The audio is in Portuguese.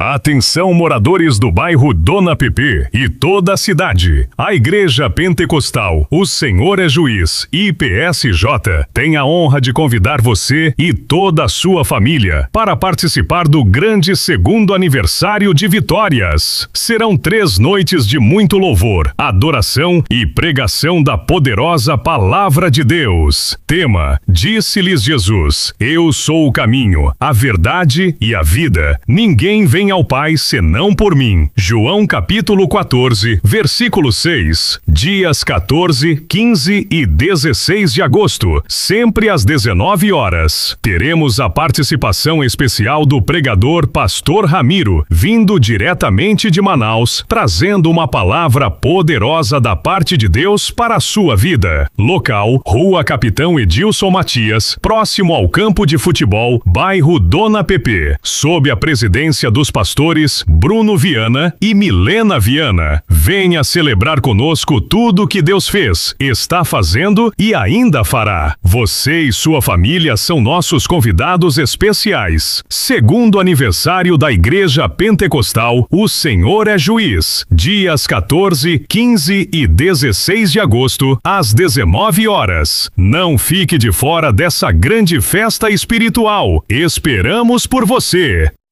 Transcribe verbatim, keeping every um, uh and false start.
Atenção, moradores do bairro Dona Pepe e toda a cidade. A Igreja Pentecostal O Senhor é Juiz, I P S J, tem a honra de convidar você e toda a sua família para participar do grande segundo aniversário de Vitórias. Serão três noites de muito louvor, adoração e pregação da poderosa Palavra de Deus. Tema: Disse-lhes Jesus: Eu sou o caminho, a verdade e a vida. Ninguém vem ao Pai senão por mim. João capítulo quatorze, versículo seis. Dias quatorze, quinze e dezesseis de agosto, sempre às dezenove horas. Teremos a participação especial do pregador Pastor Ramiro, vindo diretamente de Manaus, trazendo uma palavra poderosa da parte de Deus para a sua vida. Local: Rua Capitão Edilson Matias, próximo ao campo de futebol, bairro Dona Pepe, sob a presidência dos pastores Bruno Viana e Milena Viana. Venha celebrar conosco tudo que Deus fez, está fazendo e ainda fará. Você e sua família são nossos convidados especiais. Segundo aniversário da Igreja Pentecostal O Senhor é Juiz. Dias quatorze, quinze e dezesseis de agosto, às dezenove horas. Não fique de fora dessa grande festa espiritual. Esperamos por você!